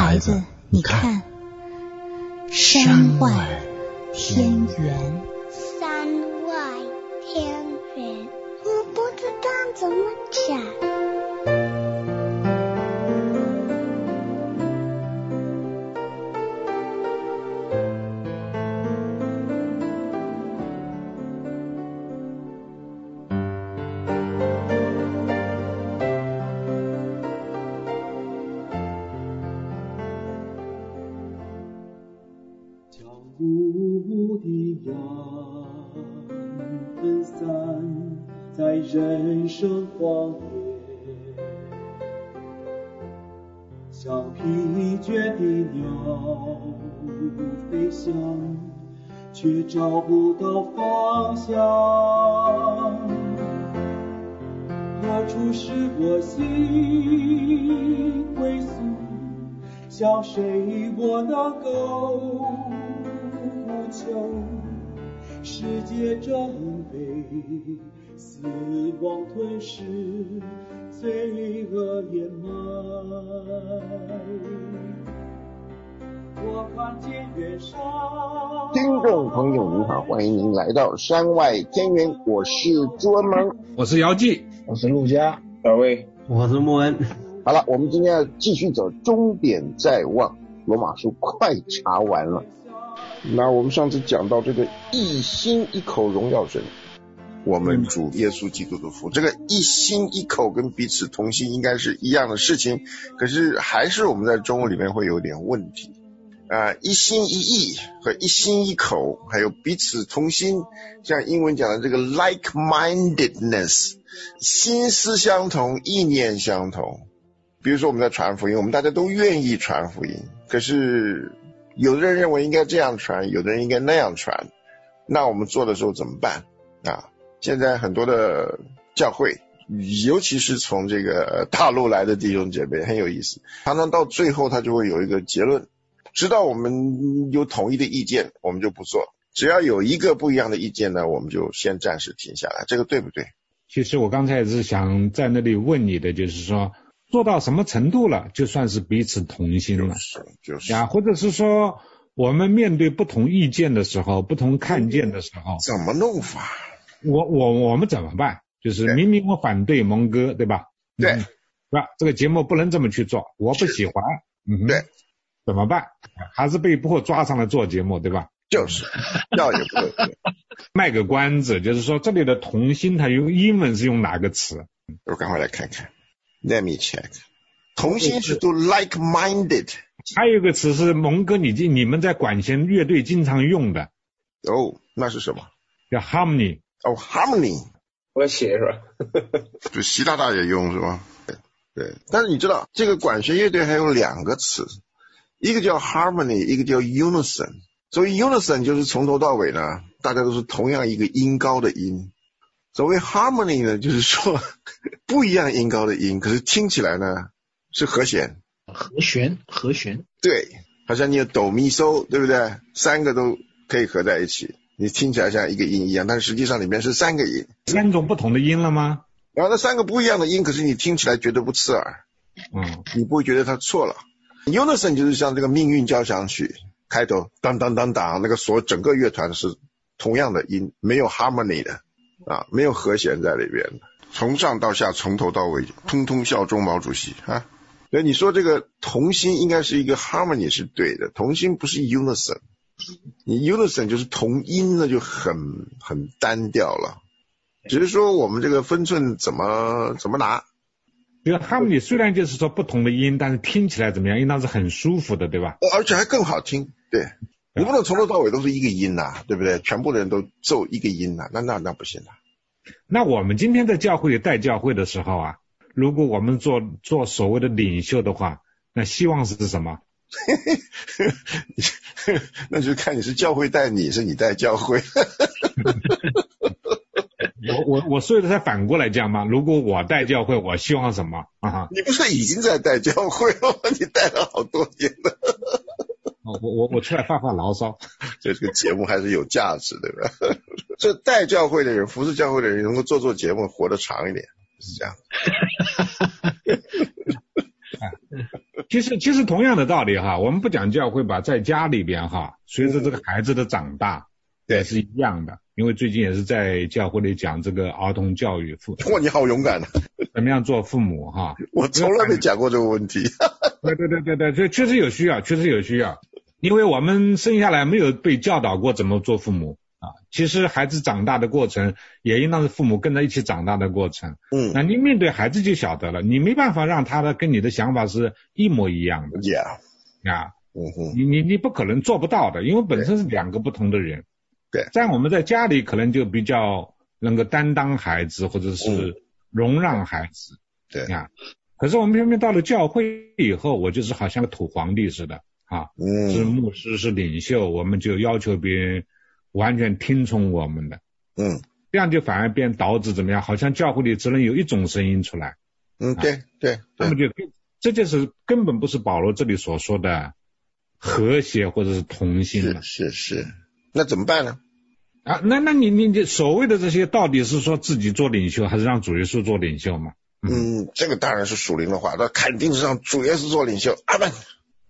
孩子，你看，山外天圆。 山外天圆，我不知道怎么讲。 雾的阳分散在人生荒野，像疲倦的鸟飞翔，却找不到方向。何处是我心归宿？向谁我能够呼求？世界正被死亡吞噬，罪恶掩埋。我看见远山。 听众朋友您好，欢迎您来到山外天圆，我是朱文萌， 我是姚记， 我是陆家， 大卫， 我是莫恩。 好了，我们今天要继续走终点在望，罗马书快查完了。那我们上次讲到这个一心一口荣耀神，我们主耶稣基督的福，这个一心一口跟彼此同心应该是一样的事情，可是还是我们在中文里面会有点问题。一心一意和一心一口，还有彼此同心，像英文讲的这个 like-mindedness， 心思相同，意念相同。比如说我们在传福音，我们大家都愿意传福音，可是有的人认为应该这样传，有的人应该那样传，那我们做的时候怎么办啊？现在很多的教会，尤其是从这个大陆来的弟兄姐妹很有意思，常常到最后他就会有一个结论，直到我们有统一的意见我们就不做，只要有一个不一样的意见呢，我们就先暂时停下来，这个对不对？ 其实我刚才也是想在那里问你的，就是说做到什么程度了就算是彼此同心了，就是呀，或者是说我们面对不同意见的时候，不同看见的时候怎么弄法， 我们怎么办？就是明明我反对蒙哥，对吧？ 对， 是吧？这个节目不能这么去做，我不喜欢， 对， 怎么办？还是被迫抓上来做节目，对吧？ 就是要也不会卖个关子，就是说这里的同心它用英文是用哪个词？ 我赶快来看看 Let me check。 同心是都 like-minded， 还有一个词是蒙哥你们在管弦乐队经常用的哦，那是什么？ 叫 harmony。 哦 harmony， 我写是吧？ 就习大大也用是吧？对，但是你知道这个管弦乐队还有两个词，一个叫 harmony， 一个叫 unison。所谓 unison 就是从头到尾呢大家都是同样一个音高的音，所谓 harmony 呢就是说不一样音高的音，可是听起来呢是和弦，对，好像你有哆咪嗦，对不对？三个都可以合在一起，你听起来像一个音一样，但实际上里面是三个音， 三种不同的音了吗？ 然后那三个不一样的音，可是你听起来绝对不刺耳，你不会觉得它错了。Unison 就是像这个命运交响曲开头当当当当，那个整个乐团是同样的音，没有 harmony 的没有和弦在里边的，从上到下从头到尾通通效忠毛主席啊。所以你说这个同心应该是一个 harmony 是对的，同心不是 unison， 你 unison 就是同音，那就很单调了。只是说我们这个分寸怎么拿。 比如 harmony 虽然就是说不同的音，但是听起来怎么样？应当是很舒服的，对吧？ 而且还更好听，对。你不能从头到尾都是一个音对不对？全部的人都奏一个音那不行的。 那我们今天在教会带教会的时候啊，如果我们做所谓的领袖的话，那希望是什么？ 那就看你是教会带你，是你带教会。 我所以才反过来讲嘛，如果我带教会，我希望什么啊？ 你不是已经在带教会了吗？你带了好多年了。 我出来发牢骚。 这个节目还是有价值的，对吧？这带教会的人，服侍教会的人，能够做节目，活得长一点，是这样。 其实同样的道理哈，我们不讲教会吧，在家里边哈，随着这个孩子的长大，也是一样的。因为最近也是在教会里讲这个儿童教育哇，你好勇敢啊！ 怎么样做父母哈？ 我从来没讲过这个问题。 对，这确实有需要，因为我们生下来没有被教导过怎么做父母啊。其实孩子长大的过程也应当是父母跟着一起长大的过程。那你面对孩子就晓得了，你没办法让他的跟你的想法是一模一样的。你不可能做不到的，因为本身是两个不同的人。 对， 在我们在家里可能就比较能够担当孩子，或者是容让孩子。 对啊，可是我们偏偏到了教会以后，我就是好像个土皇帝似的啊，是牧师是领袖，我们就要求别人完全听从我们的。这样就反而变导致怎么样？好像教会里只能有一种声音出来。 对， 那么这就是根本不是保罗这里所说的和谐或者是同心了。 是。那怎么办呢？ 啊，那你所谓的这些到底是说自己做领袖，还是让主耶稣做领袖嘛？ 这个当然是属灵的话，那肯定是让主耶稣做领袖。阿们。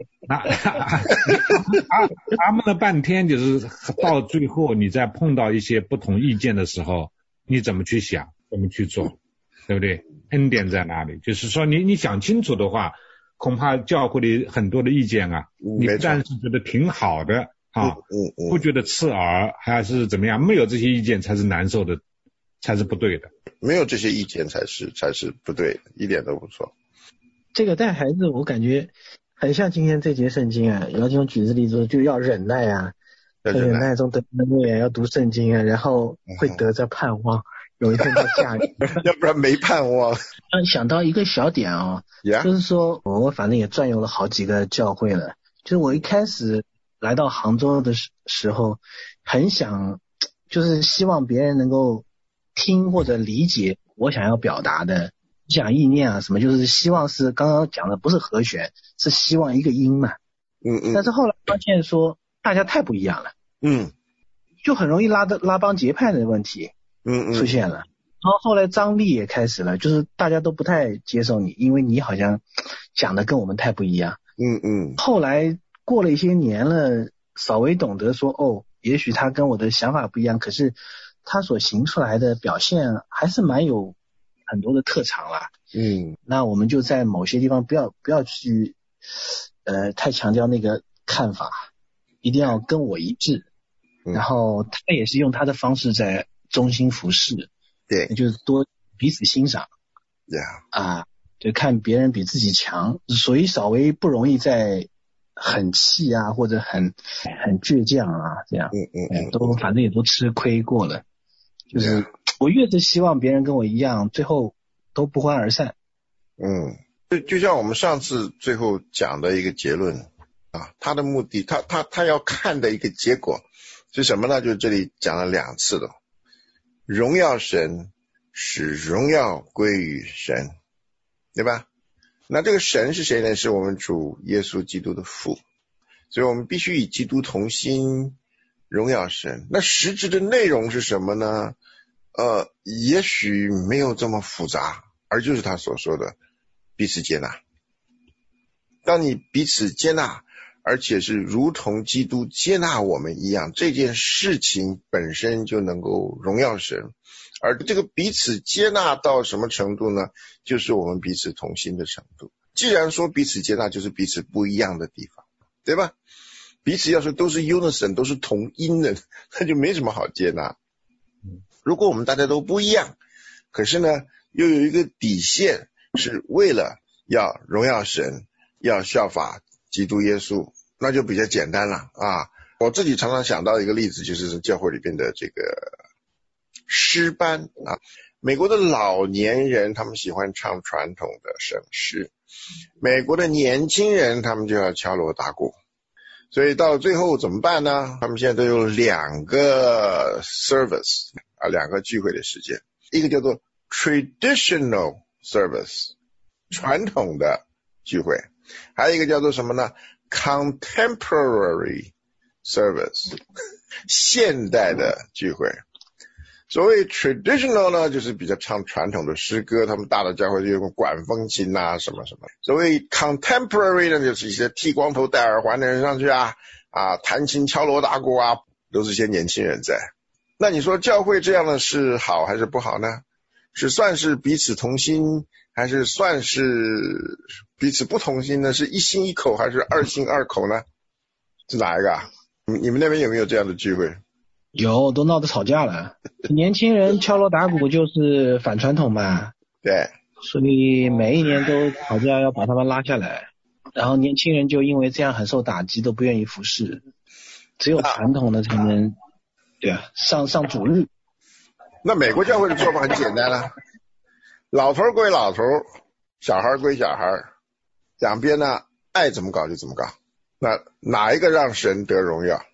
阿们了半天，就是到最后你在碰到一些不同意见的时候，你怎么去想，怎么去做，对不对？恩典在哪里？就是说你想清楚的话，恐怕教会里很多的意见啊，你不但是觉得挺好的。不觉得刺耳还是怎么样？没有这些意见才是难受的，才是不对的。 没有这些意见才是不对的，一点都不错。 这个带孩子，我感觉很像今天这节圣经啊。姚金举的例子就要忍耐啊，忍耐中得恩惠啊，要读圣经啊，然后会得着盼望，有一天到驾驭， 要不然没盼望。 想到一个小点啊，就是说我反正也转悠了好几个教会了，就是我一开始来到杭州的时候，很想就是希望别人能够听或者理解我想要表达的想意念啊什么，就是希望是刚刚讲的不是和弦，是希望一个音嘛。但是后来发现说大家太不一样了，就很容易拉帮结派的问题出现了。然后后来张力也开始了，就是大家都不太接受你，因为你好像讲的跟我们太不一样。后来过了一些年了，稍微懂得说也许他跟我的想法不一样，可是他所行出来的表现还是蛮有很多的特长啦。那我们就在某些地方不要去太强调那个看法，一定要跟我一致。然后他也是用他的方式在忠心服侍，对，就是多彼此欣赏。就看别人比自己强，所以稍微不容易在很气啊，或者很倔强啊，这样，都反正也都吃亏过了。就是我越是希望别人跟我一样，最后都不欢而散。 就像我们上次最后讲的一个结论啊，他的目的，他要看的一个结果是什么呢？就这里讲了2次的，荣耀神，使荣耀归于神，对吧？那这个神是谁呢？是我们主耶稣基督的父，所以我们必须以基督同心，荣耀神。那实质的内容是什么呢？也许没有这么复杂，而就是他所说的彼此接纳。当你彼此接纳，而且是如同基督接纳我们一样，这件事情本身就能够荣耀神。而这个彼此接纳到什么程度呢？就是我们彼此同心的程度。既然说彼此接纳，就是彼此不一样的地方，对吧？彼此要是都是 unison， 都是同音的，那就没什么好接纳。如果我们大家都不一样，可是呢又有一个底线，是为了要荣耀神，要效法基督耶稣，那就比较简单了啊。我自己常常想到一个例子，就是教会里边的这个诗班啊，美国的老年人他们喜欢唱传统的圣诗，美国的年轻人他们就要敲锣打鼓，所以到最后怎么办呢？他们现在都有2个 service 啊，2个聚会的时间，一个叫做 traditional service 传统的聚会，还有一个叫做什么呢？ contemporary service 现代的聚会。 所谓 traditional 呢，就是比较唱传统的诗歌，他们大的教会就用管风琴啊什么什么。所谓 contemporary 呢，就是一些剃光头戴耳环的人上去啊，弹琴敲锣打鼓啊，都是些年轻人在。那你说教会这样的是好还是不好呢？是算是彼此同心，还是算是彼此不同心呢？是一心一口还是二心二口呢？是哪一个啊？你们那边有没有这样的聚会？ 有，都闹得吵架了。年轻人敲锣打鼓就是反传统嘛。 对。 所以每一年都吵架要把他们拉下来，然后年轻人就因为这样很受打击，都不愿意服侍。只有传统的才能，对啊，上主日。 那美国教会的做法很简单了，老头归老头，小孩归小孩，两边呢爱怎么搞就怎么搞。那哪一个让神得荣耀？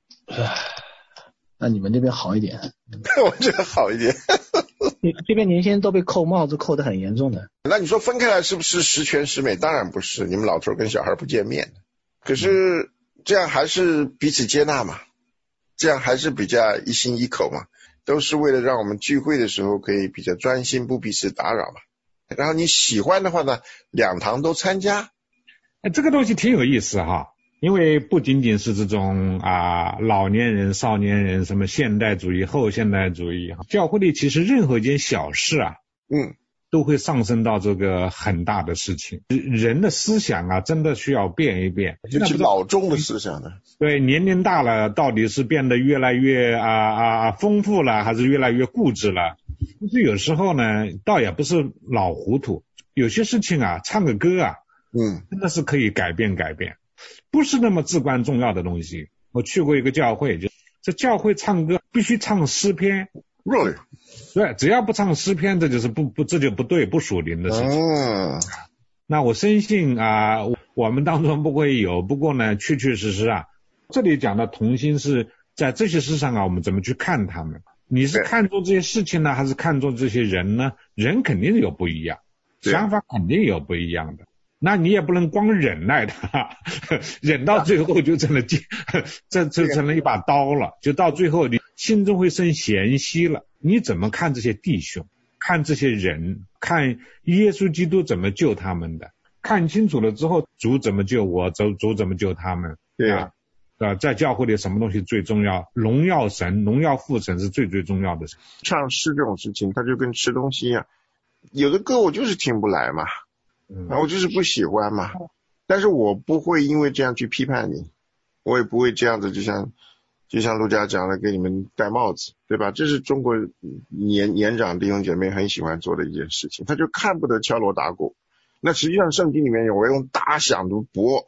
那你们这边好一点。 我觉得好一点。 这边年轻人都被扣帽子扣得很严重的。 那你说分开来是不是十全十美？当然不是，你们老头跟小孩不见面。可是这样还是彼此接纳嘛，这样还是比较一心一口嘛，都是为了让我们聚会的时候可以比较专心，不彼此打扰嘛。然后你喜欢的话呢，两堂都参加。 这个东西挺有意思哈。因为不仅仅是这种老年人、少年人，什么现代主义、后现代主义，教会里其实任何一件小事都会上升到这个很大的事情。人的思想真的需要变一变， 尤其老中的思想呢。 对，年龄大了，到底是变得越来越丰富了，还是越来越固执了？其实有时候呢，倒也不是老糊涂，有些事情唱个歌真的是可以改变。不是那么至关重要的东西。我去过一个教会，就这教会唱歌必须唱诗篇。 Really？ 对，只要不唱诗篇，这就是这就不对，不属灵的事情。那我深信我们当中不会有，不过呢，确确实实这里讲的同心是在这些事上我们怎么去看他们？你是看重这些事情呢，还是看重这些人呢？人肯定有不一样，想法肯定有不一样的。那你也不能光忍耐他，忍到最后就成了这成了一把刀了，就到最后你心中会生嫌隙了。你怎么看这些弟兄，看这些人，看耶稣基督怎么救他们的？看清楚了之后，主怎么救我，主怎么救他们？ 对啊， 在教会里什么东西最重要？荣耀神，荣耀父神是最重要的事。 唱诗这种事情，它就跟吃东西一样，有的歌我就是听不来嘛。我就是不喜欢嘛，但是我不会因为这样去批判你，我也不会这样子，就像陆家讲的，给你们戴帽子，对吧？这是中国年长弟兄姐妹很喜欢做的一件事情，他就看不得敲锣打鼓。那实际上圣经里面我用大响如钹，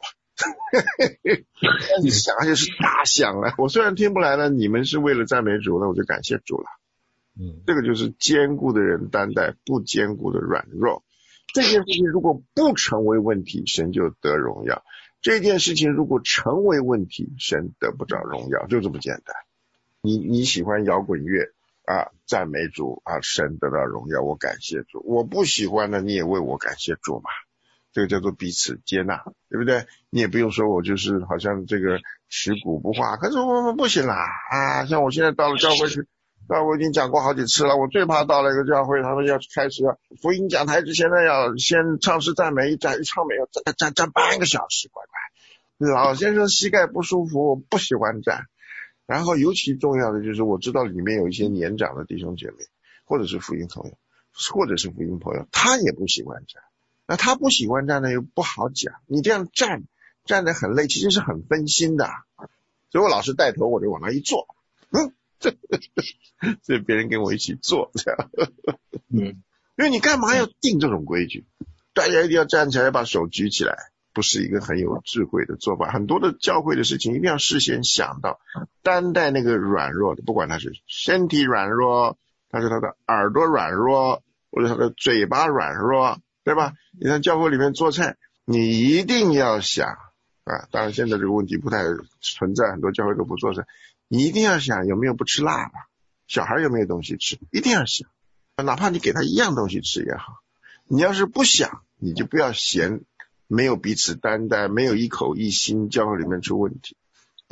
你想就是大响了。我虽然听不来了，你们是为了赞美主，那我就感谢主了。这个就是坚固的人担待不坚固的软弱。这件事情如果不成为问题，神就得荣耀；这件事情如果成为问题，神得不着荣耀，就这么简单。你喜欢摇滚乐赞美主神得到荣耀，我感谢主。我不喜欢的，你也为我感谢主嘛。这个叫做彼此接纳，对不对？你也不用说我就是好像这个食古不化，可是我不行啦像我现在到了教会去。我已经讲过好几次了，我最怕到了一个教会，他们要开始福音讲台之前呢，要先唱诗赞美，一唱没有站半个小时，乖乖。老先生膝盖不舒服，我不喜欢站。然后尤其重要的就是我知道里面有一些年长的弟兄姐妹，或者是福音朋友，他也不喜欢站。那他不喜欢站呢又不好讲，你这样站得很累，其实是很分心的。所以我老是带头，我就往那一坐，所以别人跟我一起做这样。因为你干嘛要定这种规矩？大家一定要站起来把手举起来，不是一个很有智慧的做法。很多的教会的事情一定要事先想到，担待那个软弱的，不管他是身体软弱，他是他的耳朵软弱，或者他的嘴巴软弱，对吧？你在教会里面做菜，你一定要想当然现在这个问题不太存在，很多教会都不做菜，你一定要想有没有不吃辣的，小孩有没有东西吃，一定要想，哪怕你给他一样东西吃也好。你要是不想，你就不要嫌没有彼此担待，没有一口一心，教会里面出问题。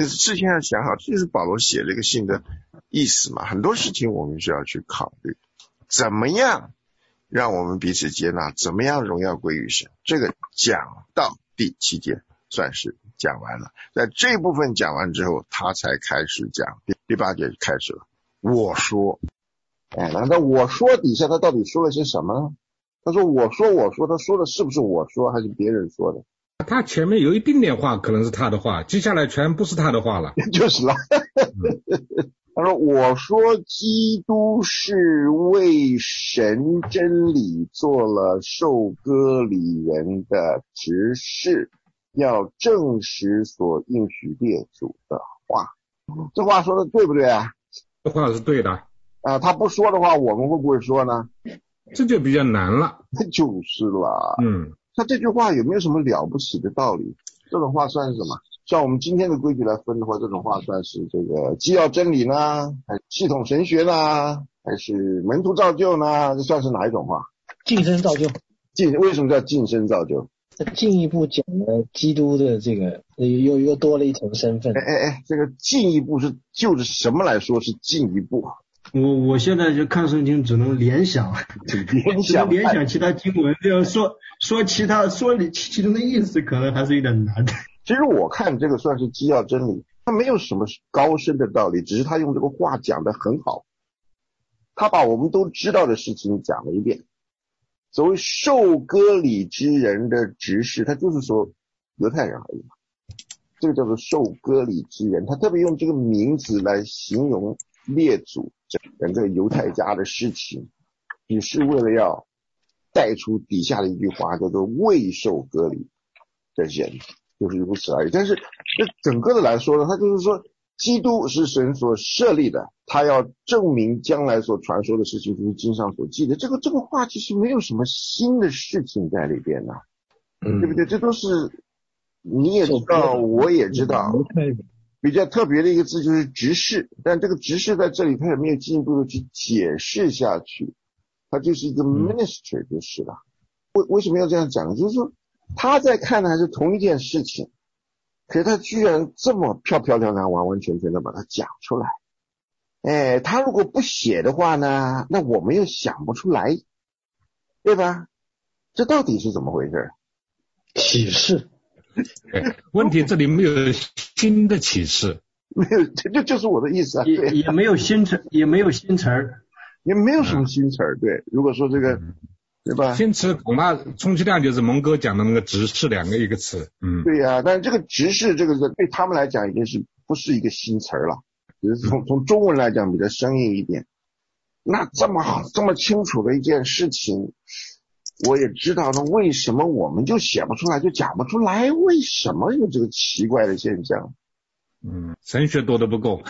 事先要想好，这就是保罗写这个信的意思嘛。很多事情我们是要去考虑，怎么样让我们彼此接纳，怎么样荣耀归于神。这个讲到第7节算是讲完了，在这部分讲完之后，他才开始讲第8节开始了。我说，难道我说底下他到底说了些什么呢？他说我说，他说的是不是我说还是别人说的？ 他前面有一丁点话可能是他的话，接下来全不是他的话了。 就是了。他说我说基督是为神真理做了受割礼人的执事，要证实所应许列祖的话。这话说的对不对啊？ 这话是对的。 他不说的话我们会不会说呢？ 这就比较难了。 就是了。他这句话有没有什么了不起的道理？这种话算是什么？像我们今天的规矩来分的话，这种话算是这个基要真理呢，还是系统神学呢，还是门徒造就呢？这算是哪一种话？ 晋升造就。 为什么叫晋升造就？ 进一步讲了基督的这个又多了一层身份。 这个进一步就是什么来说是进一步？ 我现在就看圣经只能联想其他经文，这样说其中的意思可能还是有点难。 其实我看这个算是基要真理，他没有什么高深的道理，只是他用这个话讲得很好，他把我们都知道的事情讲了一遍。所谓受割礼之人的执事，他就是说犹太人而已嘛，这个叫做受割礼之人，他特别用这个名字来形容列祖整个犹太家的事情，只是为了要带出底下的一句话，叫做未受割礼的人，就是如此而已。但是这整个的来说呢，他就是说基督是神所设立的，他要证明将来所传说的事情就是经上所记的。这个话其实没有什么新的事情在里边呢，对不对？这都是你也知道我也知道。比较特别的一个字就是执事，但这个执事在这里他也没有进一步的去解释下去，他就是一个 minister 就是了。为什么要这样讲？就是说他在看的还是同一件事情，可是他居然这么漂漂亮亮完完全全的把它讲出来。他如果不写的话呢，那我们又想不出来，对吧？这到底是怎么回事？ 启示。 问题这里没有新的启示， 没有，这就是我的意思啊。 也没有新词，也没有新词儿， 也没有什么新词儿。对，如果说这个，对吧？ 新词恐怕充其量就是蒙哥讲的那个执事一个词。 对呀，但是这个执事这个对他们来讲已经是不是一个新词儿了，只是从中文来讲比较生硬一点。那这么好这么清楚的一件事情，我也知道呢，为什么我们就写不出来，就讲不出来？为什么有这个奇怪的现象？ 神学多的不够。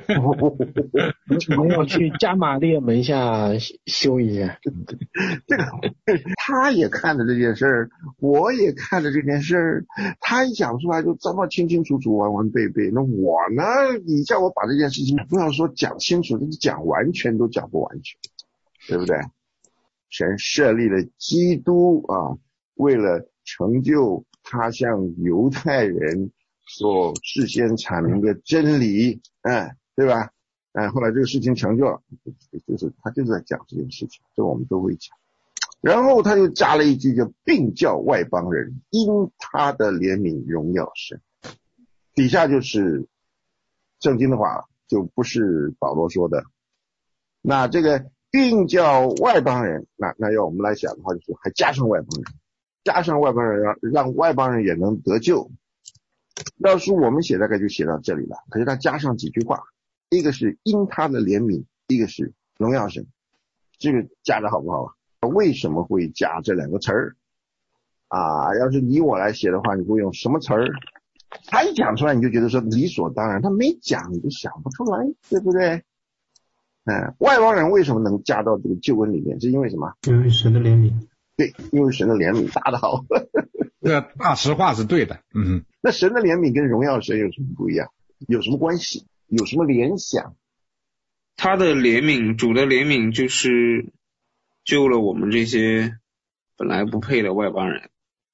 没有去加玛列门下修一下。 这个他也看着这件事儿，我也看着这件事儿，他一讲出来就这么清清楚楚完完备备，那我呢，你叫我把这件事情不要说讲清楚，讲完全都讲不完全，对不对？神设立了基督为了成就他向犹太人所事先阐明的真理，对吧？后来这个事情成就了，他就是在讲这件事情，这我们都会讲。然后他又加了一句叫并叫外邦人因他的怜悯荣耀神。底下就是圣经的话，就不是保罗说的。那这个并叫外邦人，那要我们来想的话，就是还加上外邦人，加上外邦人，让外邦人也能得救。要是我们写大概就写到这里了，可是他加上几句话，一个是因他的怜悯，一个是荣耀神，这个加的好不好？为什么会加这两个词儿要是你我来写的话，你会用什么词儿？他一讲出来你就觉得说理所当然，他没讲你就想不出来，对不对？外邦人为什么能加到这个救恩里面？是因为什么？ 因为神的怜悯。 对，因为神的怜悯，答得好。 这大实话是对的。 那神的怜悯跟荣耀神有什么不一样？有什么关系？有什么联想？ 他的怜悯，主的怜悯就是救了我们这些本来不配的外邦人。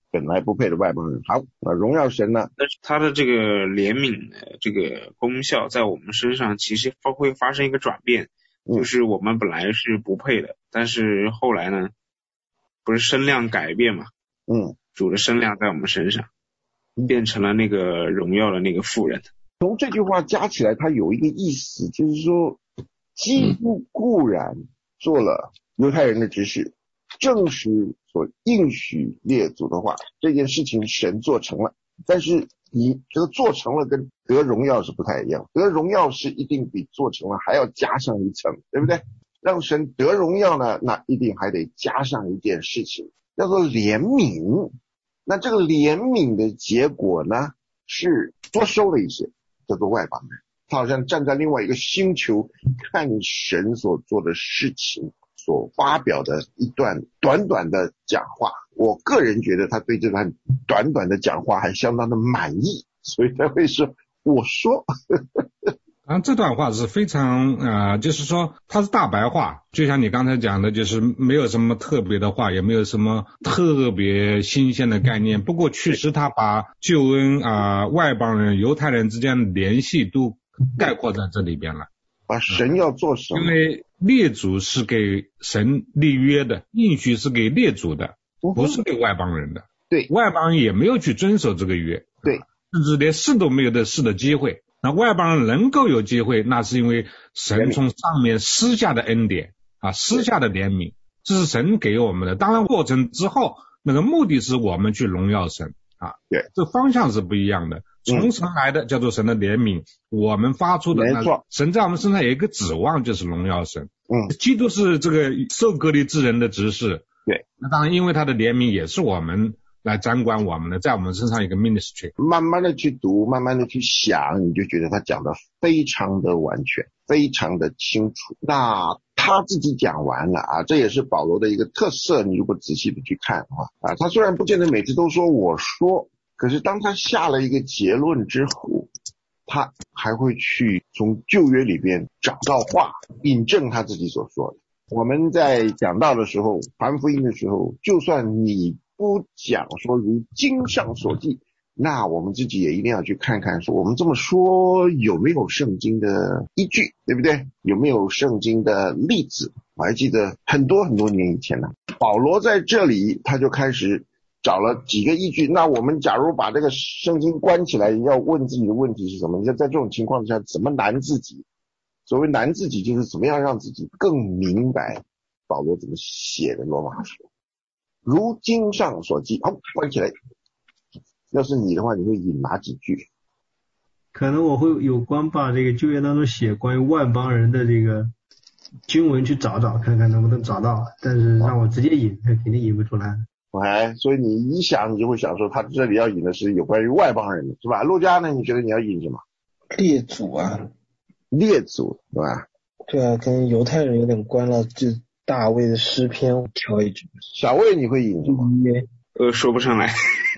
本来不配的外邦人。好，那荣耀神呢？ 但是他的这个怜悯的这个功效在我们身上其实会发生一个转变，就是我们本来是不配的，但是后来呢，不是身量改变嘛？主的身量在我们身上，变成了那个荣耀的那个妇人。 从这句话加起来，它有一个意思，就是说，基督固然做了犹太人的执事，正是所应许列祖的话，这件事情神做成了。但是你这个做成了跟得荣耀是不太一样，得荣耀是一定比做成了还要加上一层，对不对？让神得荣耀呢，那一定还得加上一件事情，叫做怜悯。那这个怜悯的结果呢，是多收了一些，叫做外邦人。他好像站在另外一个星球，看神所做的事情，所发表的一段短短的讲话。我个人觉得他对这段短短的讲话还相当的满意，所以他会说我说这段话是非常就是说它是大白话，就像你刚才讲的，就是没有什么特别的话，也没有什么特别新鲜的概念。不过确实他把救恩外邦人犹太人之间的联系都概括在这里边了。 把神要做什么？ 因为列祖是给神立约的，应许是给列祖的，不是给外邦人的。 对， 外邦人也没有去遵守这个约。 对， 甚至连试都没有的试的机会。那外邦人能够有机会，那是因为神从上面施下的恩典施下的怜悯，这是神给我们的。当然过程之后，那个目的是我们去荣耀神对， 这方向是不一样的。从神来的叫做神的怜悯，我们发出的没错， 神在我们身上有一个指望，就是荣耀神。基督是这个受割礼之人的执事。 对， 那当然因为他的怜悯也是我们来掌管我们的，在我们身上一个 ministry。 慢慢的去读，慢慢的去想，你就觉得他讲的非常的完全，非常的清楚。那他自己讲完了这也是保罗的一个特色。你如果仔细的去看他虽然不见得每次都说我说，可是当他下了一个结论之后，他还会去从旧约里边找到话引证他自己所说的。我们在讲道的时候，传福音的时候，就算你不讲说如经上所记，那我们自己也一定要去看看说我们这么说有没有圣经的依据，对不对？有没有圣经的例子？我还记得很多很多年以前保罗在这里他就开始找了几个依据。那我们假如把这个圣经关起来，要问自己的问题是什么？你在这种情况下怎么难自己？所谓难自己，就是怎么样让自己更明白保罗怎么写的罗马书。如经上所记，好，关起来。要是你的话，你会引哪几句？ 可能我会有关把这个旧约当中写关于外邦人的这个经文去找找，看看能不能找到。但是让我直接引，肯定引不出来。 所以你一想，你就会想说，他这里要引的是有关于外邦人的，是吧？陆家呢，你觉得你要引什么？ 列祖列祖，对吧？ 对啊，跟犹太人有点关了，就大卫的诗篇我挑一句。 小魏你会引什么？ 说不上来。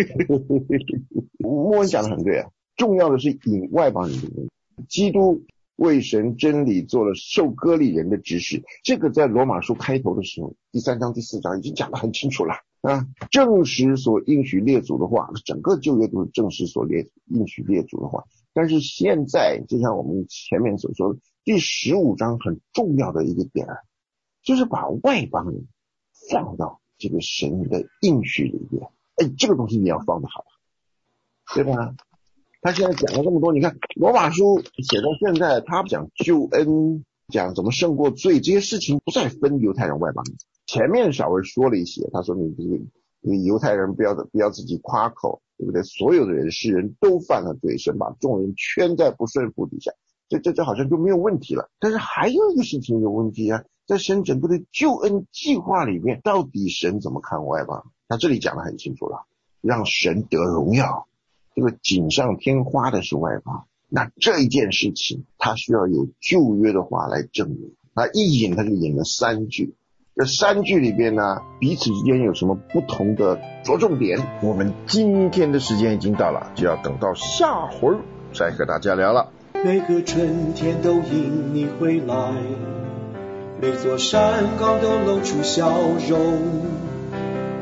莫文讲的很对重要的是引外邦人的人。基督为神真理做了受割礼人的执事，这个在罗马书开头的时候第3章第4章已经讲得很清楚了证实所应许列祖的话，整个旧约都是证实所应许列祖的话。但是现在就像我们前面所说的，第15章很重要的一个点就是把外邦人放到这个神的应许里面。这个东西你要放得好，对吧？他现在讲了这么多，你看罗马书写到现在，他讲救恩，讲怎么胜过罪，这些事情不再分犹太人外邦人。前面稍微说了一些，他说你犹太人不要自己夸口，对不对？所有的人世人都犯了罪，神把众人圈在不顺服底下，这好像就没有问题了。但是还有一个事情有问题在神整个的救恩计划里面，到底神怎么看外邦人？那这里讲得很清楚了，让神得荣耀，这个锦上添花的是外邦。那这一件事情他需要有旧约的话来证明。那一引他就引了3句，这3句里边呢，彼此之间有什么不同的着重点？我们今天的时间已经到了，就要等到下回再和大家聊了。 每个春天都因你回来，每座山岗都露出笑容，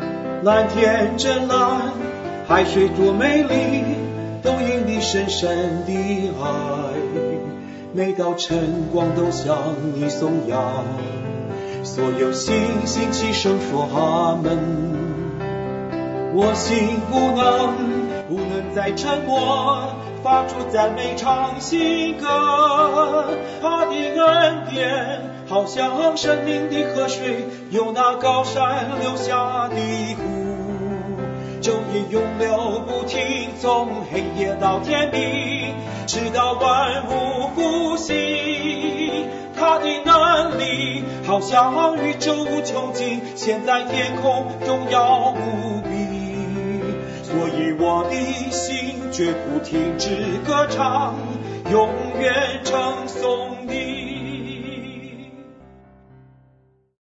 蓝天真蓝，海水多美丽，都因你深深的爱。每道晨光都向你颂扬，所有星星齐声说阿门。我心不能再沉默，发出赞美唱新歌。他的恩典好像生命的河水，由那高山流下的湖，昼夜永流不停，从黑夜到天明，直到万物复兴。他的能力好像宇宙无穷尽，现在天空荣耀无比。所以我的心绝不停止歌唱，永远称颂你。